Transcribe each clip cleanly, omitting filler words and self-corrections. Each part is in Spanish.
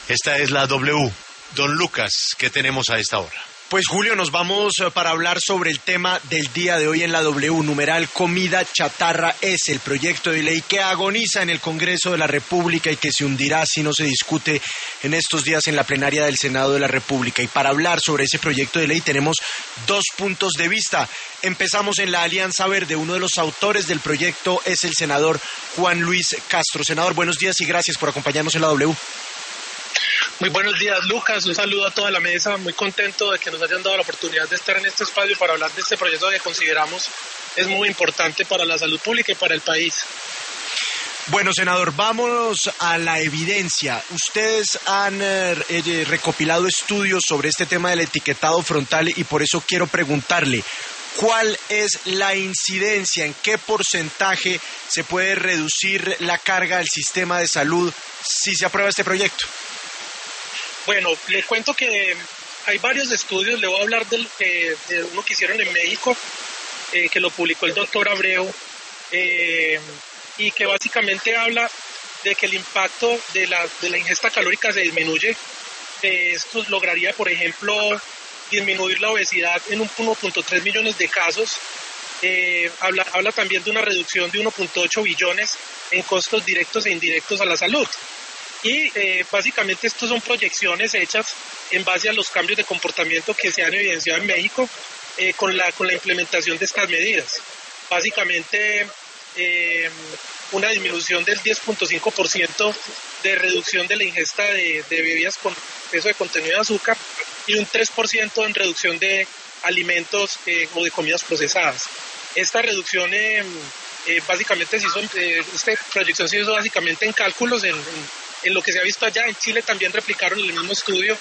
Esta es la W. Don Lucas, ¿qué tenemos a esta hora? Pues Julio, nos vamos para hablar sobre el tema del día de hoy en la W, numeral comida chatarra es el proyecto de ley que agoniza en el Congreso de la República y que se hundirá si no se discute en estos días en la plenaria del Senado de la República. Y para hablar sobre ese proyecto de ley tenemos dos puntos de vista. Empezamos en la Alianza Verde. Uno de los autores del proyecto es el senador Juan Luis Castro. Senador, buenos días y gracias por acompañarnos en la W. Muy buenos días, Lucas. Un saludo a toda la mesa. Muy contento de que nos hayan dado la oportunidad de estar en este espacio para hablar de este proyecto que consideramos es muy importante para la salud pública y para el país. Bueno, senador, vamos a la evidencia. Ustedes han recopilado estudios sobre este tema del etiquetado frontal y por eso quiero preguntarle, ¿cuál es la incidencia? ¿En qué porcentaje se puede reducir la carga del sistema de salud si se aprueba este proyecto? Bueno, le cuento que hay varios estudios. Le voy a hablar de uno que hicieron en México, que lo publicó el doctor Abreu, y que básicamente habla de que el impacto de la ingesta calórica se disminuye. Esto lograría, por ejemplo, disminuir la obesidad en 1.3 millones de casos. Habla también de una reducción de 1.8 billones en costos directos e indirectos a la salud. Y básicamente estos son proyecciones hechas en base a los cambios de comportamiento que se han evidenciado en México con la implementación de estas medidas. Básicamente una disminución del 10.5% de reducción de la ingesta de bebidas con peso de contenido de azúcar y un 3% en reducción de alimentos o de comidas procesadas. Esta reducción básicamente esta proyección se hizo básicamente en cálculos en lo que se ha visto allá. En Chile también replicaron el mismo estudio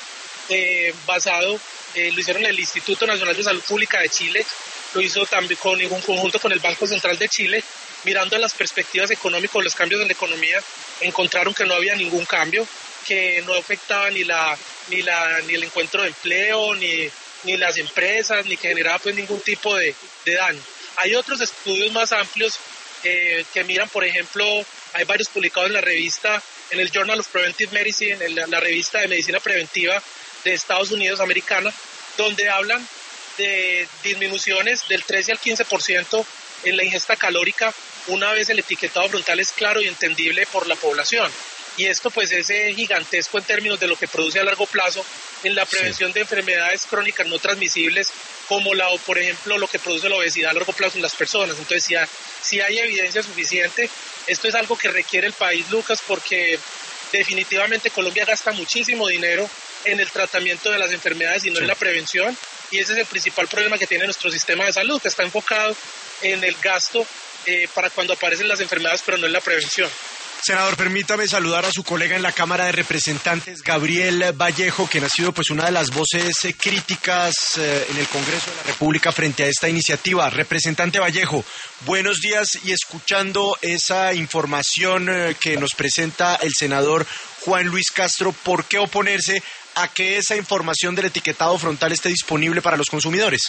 lo hicieron en el Instituto Nacional de Salud Pública de Chile, lo hizo también en conjunto con el Banco Central de Chile, mirando las perspectivas económicas, los cambios en la economía, encontraron que no había ningún cambio, que no afectaba ni el encuentro de empleo, ni las empresas, ni que generaba pues ningún tipo de daño. Hay otros estudios más amplios que miran, por ejemplo, hay varios publicados en el Journal of Preventive Medicine, en la revista de medicina preventiva de Estados Unidos americana, donde hablan de disminuciones del 13 al 15% en la ingesta calórica una vez el etiquetado frontal es claro y entendible por la población. Y esto pues es gigantesco en términos de lo que produce a largo plazo en la prevención de enfermedades crónicas no transmisibles como por ejemplo lo que produce la obesidad a largo plazo en las personas. Entonces si hay evidencia suficiente, esto es algo que requiere el país, Lucas, porque definitivamente Colombia gasta muchísimo dinero en el tratamiento de las enfermedades y no en la prevención, y ese es el principal problema que tiene nuestro sistema de salud, que está enfocado en el gasto para cuando aparecen las enfermedades, pero no en la prevención. Senador, permítame saludar a su colega en la Cámara de Representantes, Gabriel Vallejo, quien ha sido pues una de las voces críticas en el Congreso de la República frente a esta iniciativa. Representante Vallejo, buenos días, y escuchando esa información que nos presenta el senador Juan Luis Castro, ¿por qué oponerse a que esa información del etiquetado frontal esté disponible para los consumidores?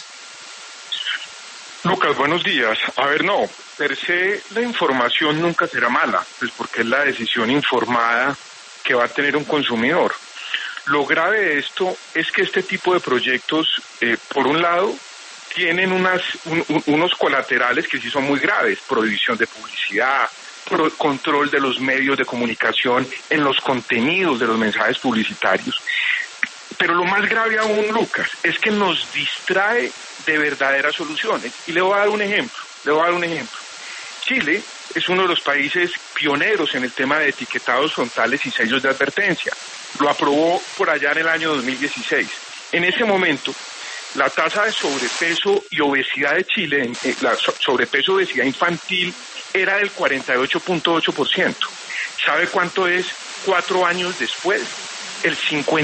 Lucas, buenos días. A ver, no, per se la información nunca será mala, pues porque es la decisión informada que va a tener un consumidor. Lo grave de esto es que este tipo de proyectos, por un lado, tienen unos colaterales que sí son muy graves: prohibición de publicidad, control de los medios de comunicación en los contenidos de los mensajes publicitarios. Pero lo más grave aún, Lucas, es que nos distrae de verdaderas soluciones. Y le voy a dar un ejemplo. Chile es uno de los países pioneros en el tema de etiquetados frontales y sellos de advertencia. Lo aprobó por allá en el año 2016. En ese momento, la tasa de sobrepeso y obesidad de Chile, la sobrepeso y obesidad infantil, era del 48.8%. ¿Sabe cuánto es 4 años después? El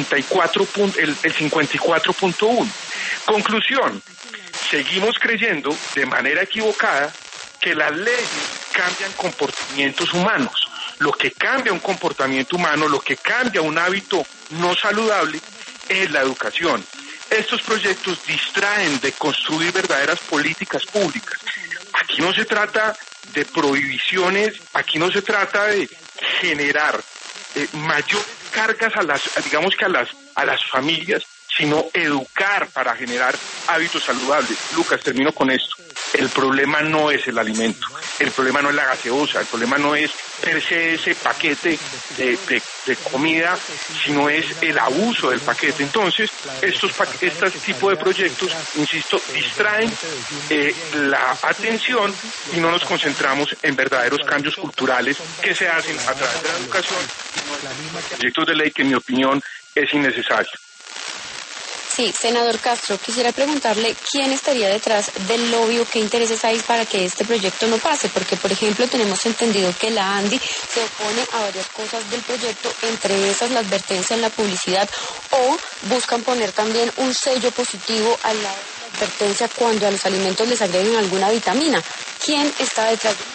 54.1. Conclusión: seguimos creyendo de manera equivocada que las leyes cambian comportamientos humanos. Lo que cambia un comportamiento humano, lo que cambia un hábito no saludable, es la educación. Estos proyectos distraen de construir verdaderas políticas públicas. Aquí no se trata de prohibiciones, aquí no se trata de generar mayores cargas digamos que a las familias, sino educar para generar hábitos saludables. Lucas, termino con esto. El problema no es el alimento, el problema no es la gaseosa, el problema no es per se ese paquete de comida, sino es el abuso del paquete. Entonces, este tipo de proyectos, insisto, distraen la atención y no nos concentramos en verdaderos cambios culturales que se hacen a través de la educación, proyectos de ley que en mi opinión es innecesario. Sí, senador Castro, quisiera preguntarle quién estaría detrás del lobby o qué intereses hay para que este proyecto no pase, porque por ejemplo tenemos entendido que la ANDI se opone a varias cosas del proyecto, entre esas la advertencia en la publicidad, o buscan poner también un sello positivo al lado de la advertencia cuando a los alimentos les agreguen alguna vitamina. ¿Quién está detrás del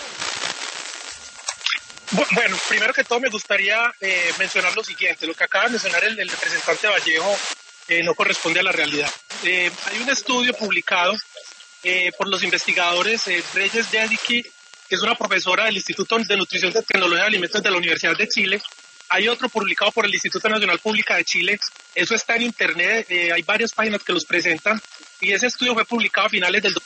lobby? Bueno, primero que todo me gustaría mencionar lo siguiente. Lo que acaba de mencionar el representante Vallejo no corresponde a la realidad. Hay un estudio publicado por los investigadores Reyes Yedicky, que es una profesora del Instituto de Nutrición y Tecnología de Alimentos de la Universidad de Chile. Hay otro publicado por el Instituto Nacional Pública de Chile. Eso está en internet, hay varias páginas que los presentan, y ese estudio fue publicado a finales del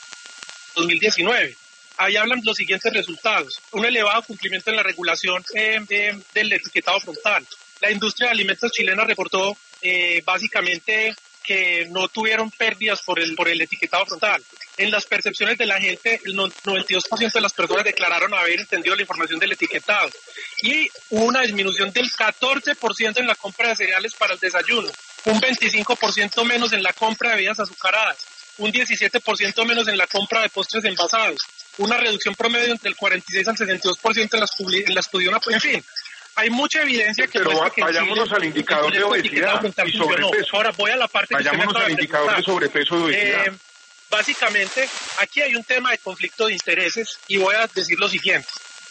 2019. Ahí hablan los siguientes resultados: un elevado cumplimiento en la regulación del etiquetado frontal. La industria de alimentos chilena reportó básicamente que no tuvieron pérdidas por el etiquetado frontal. En las percepciones de la gente, el 92% de las personas declararon haber entendido la información del etiquetado, y hubo una disminución del 14% en la compra de cereales para el desayuno, un 25% menos en la compra de bebidas azucaradas, un 17% menos en la compra de postres envasados, una reducción promedio entre el 46 al 62% en las en fin. Hay mucha evidencia que muestra que vayámonos al indicador de obesidad y sobrepeso. Ahora voy a la parte que usted me acaba de preguntar. Indicador de sobrepeso y obesidad. Básicamente, aquí hay un tema de conflicto de intereses y voy a decir lo siguiente.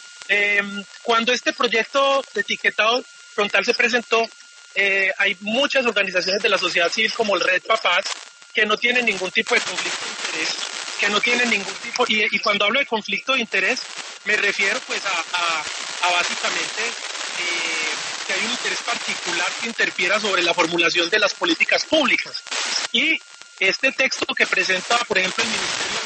Cuando este proyecto de etiquetado frontal se presentó, hay muchas organizaciones de la sociedad civil como el Red Papás que no tienen ningún tipo de conflicto de interés, que no tienen ningún tipo, y cuando hablo de conflicto de interés me refiero pues a básicamente que hay un interés particular que interfiera sobre la formulación de las políticas públicas. Y este texto que presenta, por ejemplo, el Ministerio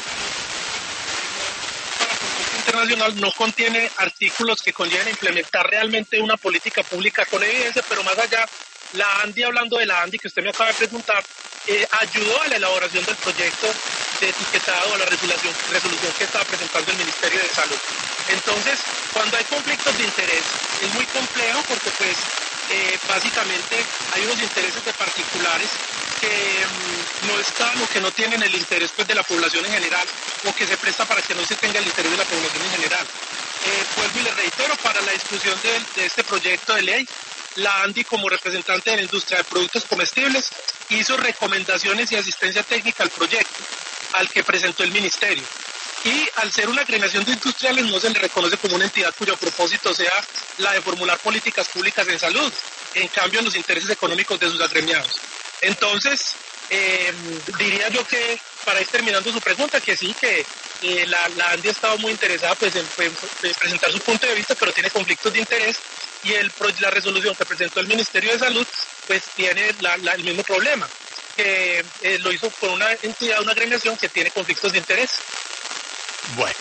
de la Consulta Internacional no contiene artículos que conlleven a implementar realmente una política pública con evidencia, pero más allá, la ANDI, hablando de la ANDI que usted me acaba de preguntar, ayudó a la elaboración del proyecto de etiquetado, a la resolución que estaba presentando el Ministerio de Salud. Entonces, cuando hay conflictos de interés, es muy complejo porque pues básicamente hay unos intereses de particulares que no están o que no tienen el interés pues de la población en general, o que se presta para que no se tenga el interés de la población en general. Vuelvo y le reitero, para la discusión de este proyecto de ley, la ANDI, como representante de la industria de productos comestibles, hizo recomendaciones y asistencia técnica al proyecto, al que presentó el Ministerio. Y al ser una agremiación de industriales no se le reconoce como una entidad cuyo propósito sea la de formular políticas públicas en salud, en cambio en los intereses económicos de sus agremiados. Entonces, diría yo que, para ir terminando su pregunta, que sí, que la ANDI ha estado muy interesada pues, en presentar su punto de vista, pero tiene conflictos de interés, y la resolución que presentó el Ministerio de Salud pues tiene el mismo problema, que lo hizo con una entidad, una agremiación que tiene conflictos de interés. Bueno,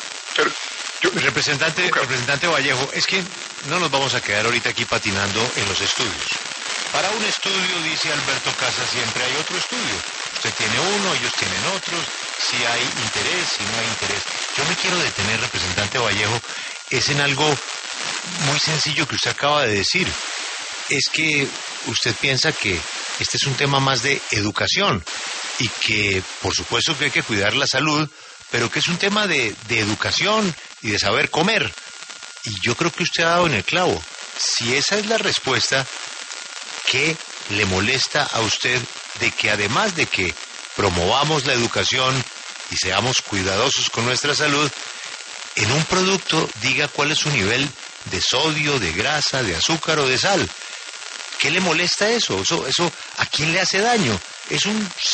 representante Vallejo, es que no nos vamos a quedar ahorita aquí patinando en los estudios. Para un estudio, dice Alberto Casas, siempre hay otro estudio. Usted tiene uno, ellos tienen otros, si hay interés, si no hay interés. Yo me quiero detener, representante Vallejo, es en algo muy sencillo que usted acaba de decir. Es que usted piensa que este es un tema más de educación y que, por supuesto, que hay que cuidar la salud, pero que es un tema de educación y de saber comer. Y yo creo que usted ha dado en el clavo. Si esa es la respuesta, ¿qué le molesta a usted de que, además de que promovamos la educación y seamos cuidadosos con nuestra salud, en un producto diga cuál es su nivel de sodio, de grasa, de azúcar o de sal? ¿Qué le molesta eso? Eso ¿a quién le hace daño? Es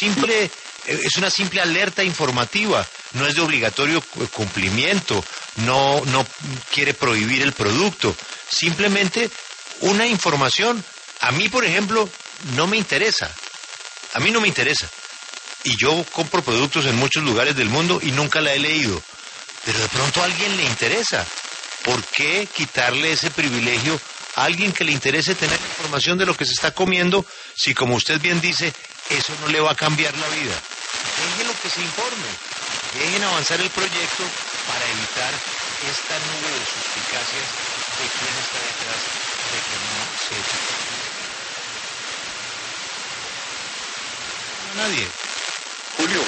una simple alerta informativa, no es de obligatorio cumplimiento, no quiere prohibir el producto, simplemente una información A mí, por ejemplo, no me interesa. A mí no me interesa. Y yo compro productos en muchos lugares del mundo y nunca la he leído. Pero de pronto a alguien le interesa. ¿Por qué quitarle ese privilegio a alguien que le interese tener información de lo que se está comiendo si, como usted bien dice, eso no le va a cambiar la vida? Déjenlo que se informe. Dejen avanzar el proyecto para evitar esta nube de suspicacias de quién está detrás de que no se... No, nadie. Julio.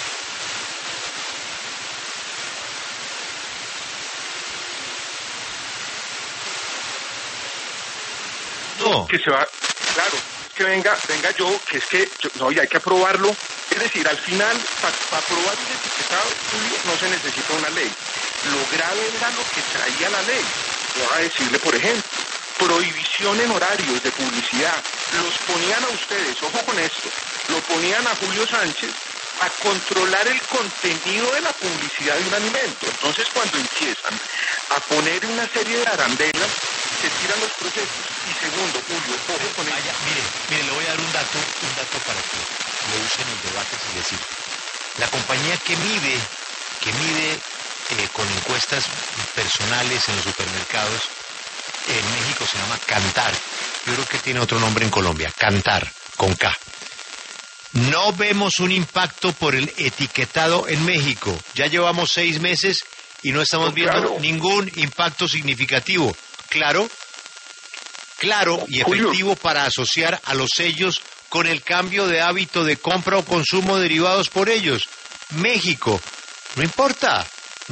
No. Que se va, claro, que venga yo, que es que, no, y hay que aprobarlo. Es decir, al final, para aprobar un etiquetado, Julio, no se necesita una ley. Lo grave era lo que traía la ley. Voy a decirle, por ejemplo, prohibición en horarios de publicidad. Los ponían a ustedes, ojo con esto, lo ponían a Julio Sánchez a controlar el contenido de la publicidad de un alimento. Entonces, cuando empiezan a poner una serie de arandelas, se tiran los procesos. Y segundo, Julio, ojo con esto. Mire, le voy a dar un dato para que lo use en el debate, si decir. La compañía que mide con encuestas personales en los supermercados, en México se llama Kantar. Yo creo que tiene otro nombre en Colombia, Kantar, con K. No vemos un impacto por el etiquetado en México. Ya llevamos 6 meses y no estamos viendo ningún impacto significativo. Claro y efectivo, Julio, para asociar a los sellos con el cambio de hábito de compra o consumo derivados por ellos. México, no importa,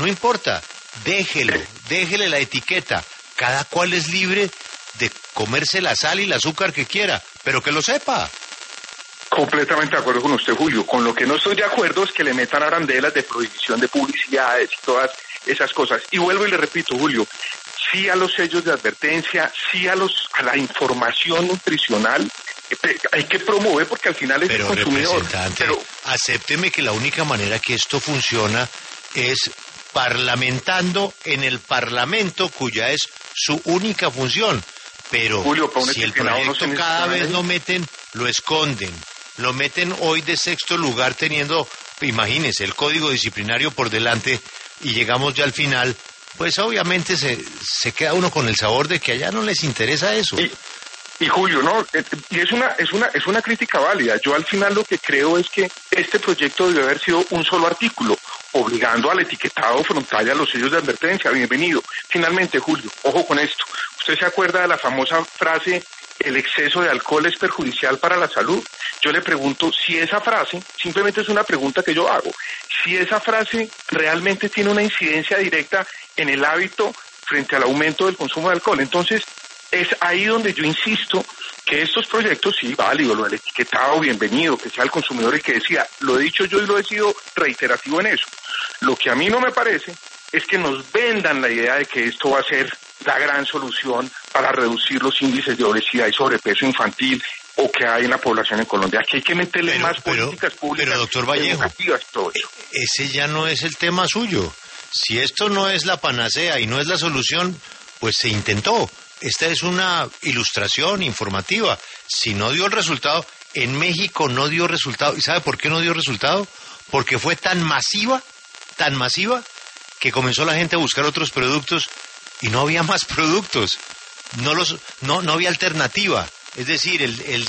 déjele la etiqueta. Cada cual es libre de comerse la sal y el azúcar que quiera, pero que lo sepa. Completamente de acuerdo con usted, Julio. Con lo que no estoy de acuerdo es que le metan arandelas de prohibición de publicidades y todas esas cosas. Y vuelvo y le repito, Julio, sí a los sellos de advertencia, sí a la información nutricional, hay que promover porque al final es el consumidor. Pero acépteme que la única manera que esto funciona es parlamentando en el Parlamento, cuya es su única función. Pero Julio, si el proyecto no cada vez lo meten, lo esconden. Lo meten hoy de 6º lugar teniendo, imagínense, el código disciplinario por delante y llegamos ya al final, pues obviamente se queda uno con el sabor de que allá no les interesa eso. Y Julio, no, y es una crítica válida. Yo al final lo que creo es que este proyecto debe haber sido un solo artículo, obligando al etiquetado frontal y a los sellos de advertencia. Bienvenido. Finalmente, Julio, ojo con esto. ¿Usted se acuerda de la famosa frase, el exceso de alcohol es perjudicial para la salud? Yo le pregunto si esa frase, simplemente es una pregunta que yo hago, si esa frase realmente tiene una incidencia directa en el hábito frente al aumento del consumo de alcohol. Entonces, es ahí donde yo insisto que estos proyectos, sí, válido, lo del etiquetado, bienvenido, que sea el consumidor el que decida. Lo he dicho yo y lo he sido reiterativo en eso. Lo que a mí no me parece es que nos vendan la idea de que esto va a ser la gran solución para reducir los índices de obesidad y sobrepeso infantil o que hay en la población en Colombia. Aquí hay que meterle más políticas públicas. Pero, doctor Vallejo, todo eso. Ese ya no es el tema suyo. Si esto no es la panacea y no es la solución, pues se intentó. Esta es una ilustración informativa. Si no dio el resultado, en México no dio resultado. ¿Y sabe por qué no dio resultado? Porque fue tan masiva, que comenzó la gente a buscar otros productos y no había más productos. No había alternativa. Es decir, el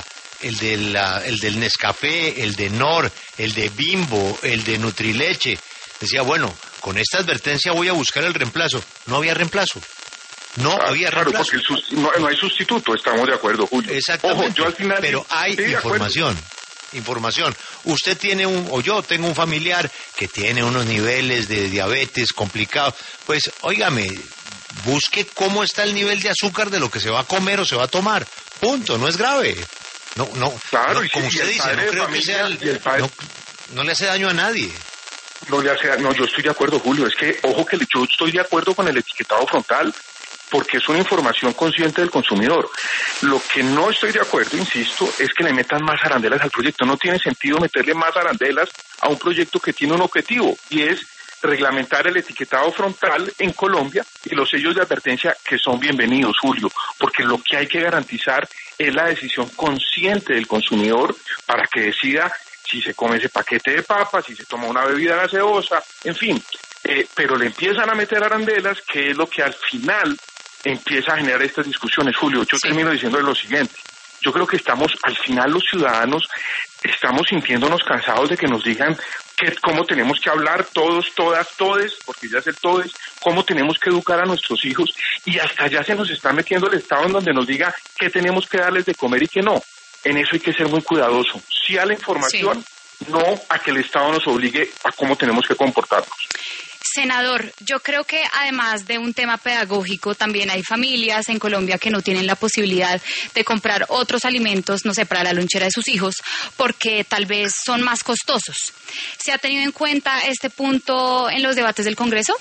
del Nescafé, el de Nor, el de Bimbo, el de Nutrileche. Decía, bueno, con esta advertencia voy a buscar el reemplazo. No había reemplazo. Había reemplazo. Claro, porque no hay sustituto, estamos de acuerdo, Julio. Exactamente. Ojo, yo al final pero hay información. Usted tiene yo tengo un familiar que tiene unos niveles de diabetes complicados. Pues, óigame, busque cómo está el nivel de azúcar de lo que se va a comer o se va a tomar. Punto, no es grave. Claro, como usted dice, no creo que sea no le hace daño a nadie. No, yo estoy de acuerdo, Julio. Es que, ojo, que yo estoy de acuerdo con el etiquetado frontal, porque es una información consciente del consumidor. Lo que no estoy de acuerdo, insisto, es que le metan más arandelas al proyecto. No tiene sentido meterle más arandelas a un proyecto que tiene un objetivo, y es reglamentar el etiquetado frontal en Colombia y los sellos de advertencia, que son bienvenidos, Julio, porque lo que hay que garantizar es la decisión consciente del consumidor para que decida si se come ese paquete de papas, si se toma una bebida gaseosa, en fin. Pero le empiezan a meter arandelas, que es lo que al final empieza a generar estas discusiones. Julio, yo termino diciéndole lo siguiente. Yo creo que al final los ciudadanos estamos sintiéndonos cansados de que nos digan cómo tenemos que hablar todos, todas, todes, porque ya es el todes, cómo tenemos que educar a nuestros hijos, y hasta ya se nos está metiendo el Estado en donde nos diga qué tenemos que darles de comer y qué no. En eso hay que ser muy cuidadoso. Sí a la información, no a que el Estado nos obligue a cómo tenemos que comportarnos. Senador, yo creo que además de un tema pedagógico, también hay familias en Colombia que no tienen la posibilidad de comprar otros alimentos, no sé, para la lonchera de sus hijos, porque tal vez son más costosos. ¿Se ha tenido en cuenta este punto en los debates del Congreso?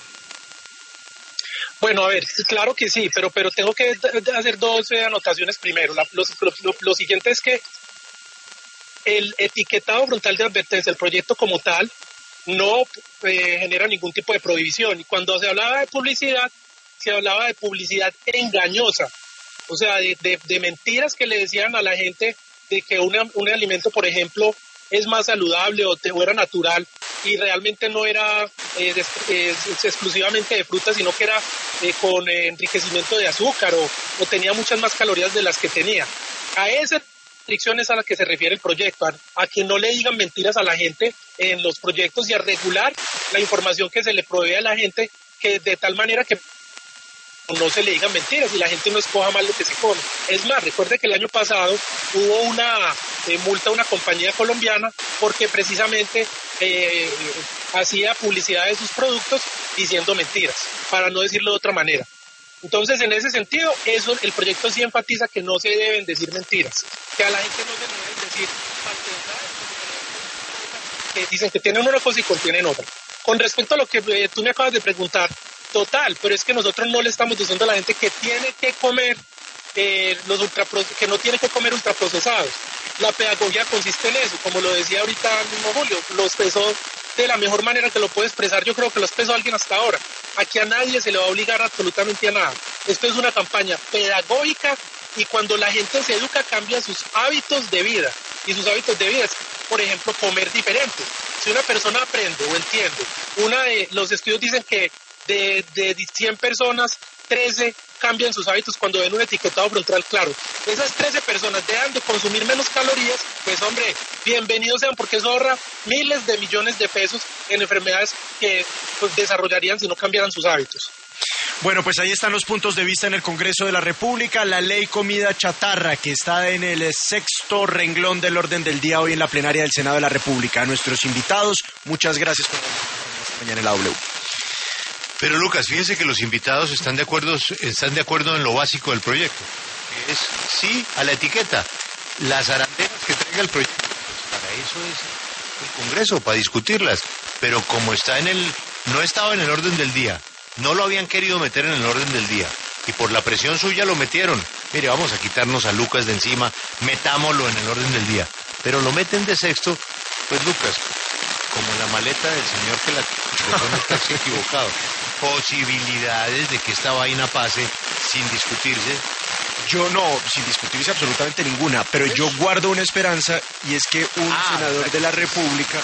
Bueno, a ver, claro que sí, pero tengo que hacer dos anotaciones primero. Lo siguiente es que el etiquetado frontal de advertencia, el proyecto como tal, no genera ningún tipo de prohibición. Y cuando se hablaba de publicidad, se hablaba de publicidad engañosa, o sea, de mentiras que le decían a la gente de que un alimento, por ejemplo, es más saludable o era natural, y realmente no era exclusivamente de frutas, sino que era con enriquecimiento de azúcar o tenía muchas más calorías de las que tenía. A esa restricción es a la que se refiere el proyecto, a que no le digan mentiras a la gente en los proyectos y a regular la información que se le provee a la gente, que de tal manera que no se le digan mentiras y la gente no escoja mal lo que se come. Es más, recuerde que el año pasado hubo una multa a una compañía colombiana porque precisamente hacía publicidad de sus productos diciendo mentiras, para no decirlo de otra manera. Entonces, en ese sentido, el proyecto sí enfatiza que no se deben decir mentiras, que a la gente no se le deben decir que dicen que tienen una cosa y contienen otra. Con respecto a lo que tú me acabas de preguntar, total, pero es que nosotros no le estamos diciendo a la gente que tiene que comer que no tiene que comer ultraprocesados. La pedagogía consiste en eso, como lo decía ahorita mismo Julio, lo expresó de la mejor manera que lo puede expresar. Yo creo que lo expresó alguien hasta ahora. Aquí a nadie se le va a obligar absolutamente a nada. Esto es una campaña pedagógica, y cuando la gente se educa cambia sus hábitos de vida. Y sus hábitos de vida es, por ejemplo, comer diferente. Si una persona aprende o entiende, los estudios dicen que de 100 personas, 13 cambian sus hábitos cuando ven un etiquetado frontal claro. Esas 13 personas dejan de consumir menos calorías, pues hombre, bienvenidos sean, porque eso ahorra miles de millones de pesos en enfermedades que pues desarrollarían si no cambiaran sus hábitos. Bueno, pues ahí están los puntos de vista en el Congreso de la República. La ley comida chatarra, que está en el 6º renglón del orden del día hoy en la plenaria del Senado de la República. A nuestros invitados, muchas gracias por esta mañana en la W. Pero Lucas, fíjese que los invitados están de acuerdo en lo básico del proyecto, que es sí a la etiqueta. Las arandelas que traiga el proyecto, pues para eso es el Congreso, para discutirlas. Pero como no estaba en el orden del día, no lo habían querido meter en el orden del día, y por la presión suya lo metieron. Mire, vamos a quitarnos a Lucas de encima, metámoslo en el orden del día. Pero lo meten de sexto, pues Lucas, como la maleta del señor que la persona está equivocado. Posibilidades de que esta vaina pase sin discutirse. Yo no, sin discutirse absolutamente ninguna, pero yo guardo una esperanza, y es que un senador de la República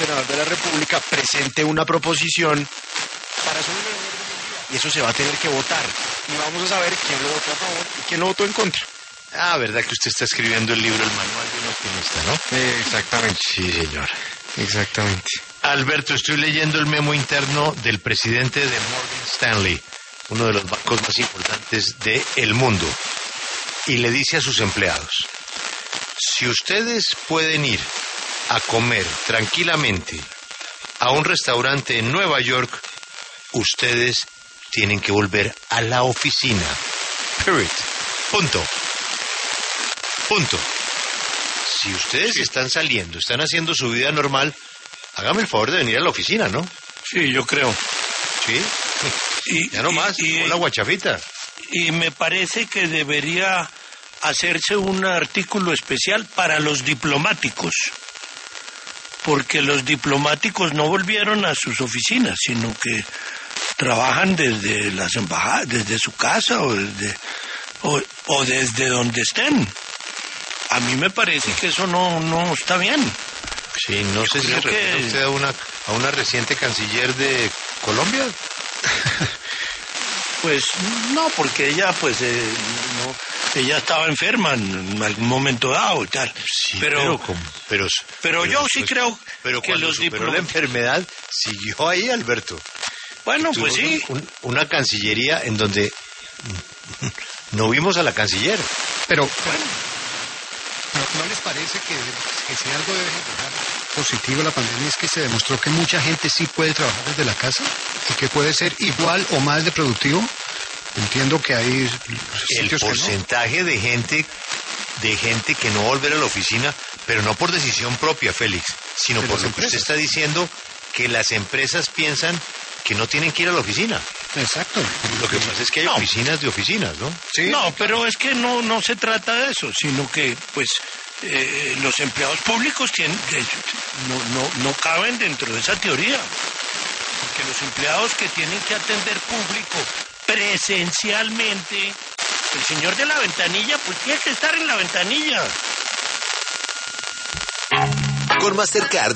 presente una proposición para subir el orden del día, y eso se va a tener que votar, y vamos a saber quién lo votó a favor y quién lo votó en contra. Ah, ¿verdad que usted está escribiendo el libro, el manual de un optimista, no? Exactamente. Sí, señor. Exactamente. Alberto, estoy leyendo el memo interno del presidente de Morgan Stanley, uno de los bancos más importantes del mundo, y le dice a sus empleados: si ustedes pueden ir a comer tranquilamente a un restaurante en Nueva York, ustedes tienen que volver a la oficina. Period. Punto. Si ustedes están saliendo, están haciendo su vida normal, hágame el favor de venir a la oficina, ¿no? Sí, yo creo. ¿Sí? Ya no más, hola guachafita. Y me parece que debería hacerse un artículo especial para los diplomáticos, porque los diplomáticos no volvieron a sus oficinas, sino que trabajan desde las embajadas, desde su casa o desde donde estén. a mí me parece que eso no está bien. Sí, no sé si se refiere usted a una reciente canciller de Colombia. Pues no, porque ella ella estaba enferma en algún momento dado y tal. Sí, pero yo sí creo que los diplomáticos... la enfermedad siguió ahí, Alberto. Bueno, pues sí. Una cancillería en donde no vimos a la canciller. Pero, bueno, ¿no les parece que si algo debe dejar positivo la pandemia es que se demostró que mucha gente sí puede trabajar desde la casa y que puede ser igual o más de productivo? Entiendo que hay sitios el porcentaje de gente que no volverá a la oficina, pero no por decisión propia, Félix, sino por lo que usted está diciendo, que las empresas piensan que no tienen que ir a la oficina. Exacto. Lo que pasa es que hay oficinas de oficinas, ¿no? Sí. No, pero es que no se trata de eso, sino que, pues, los empleados públicos no caben dentro de esa teoría. Porque los empleados que tienen que atender público presencialmente, el señor de la ventanilla, pues tiene que estar en la ventanilla. Con Mastercard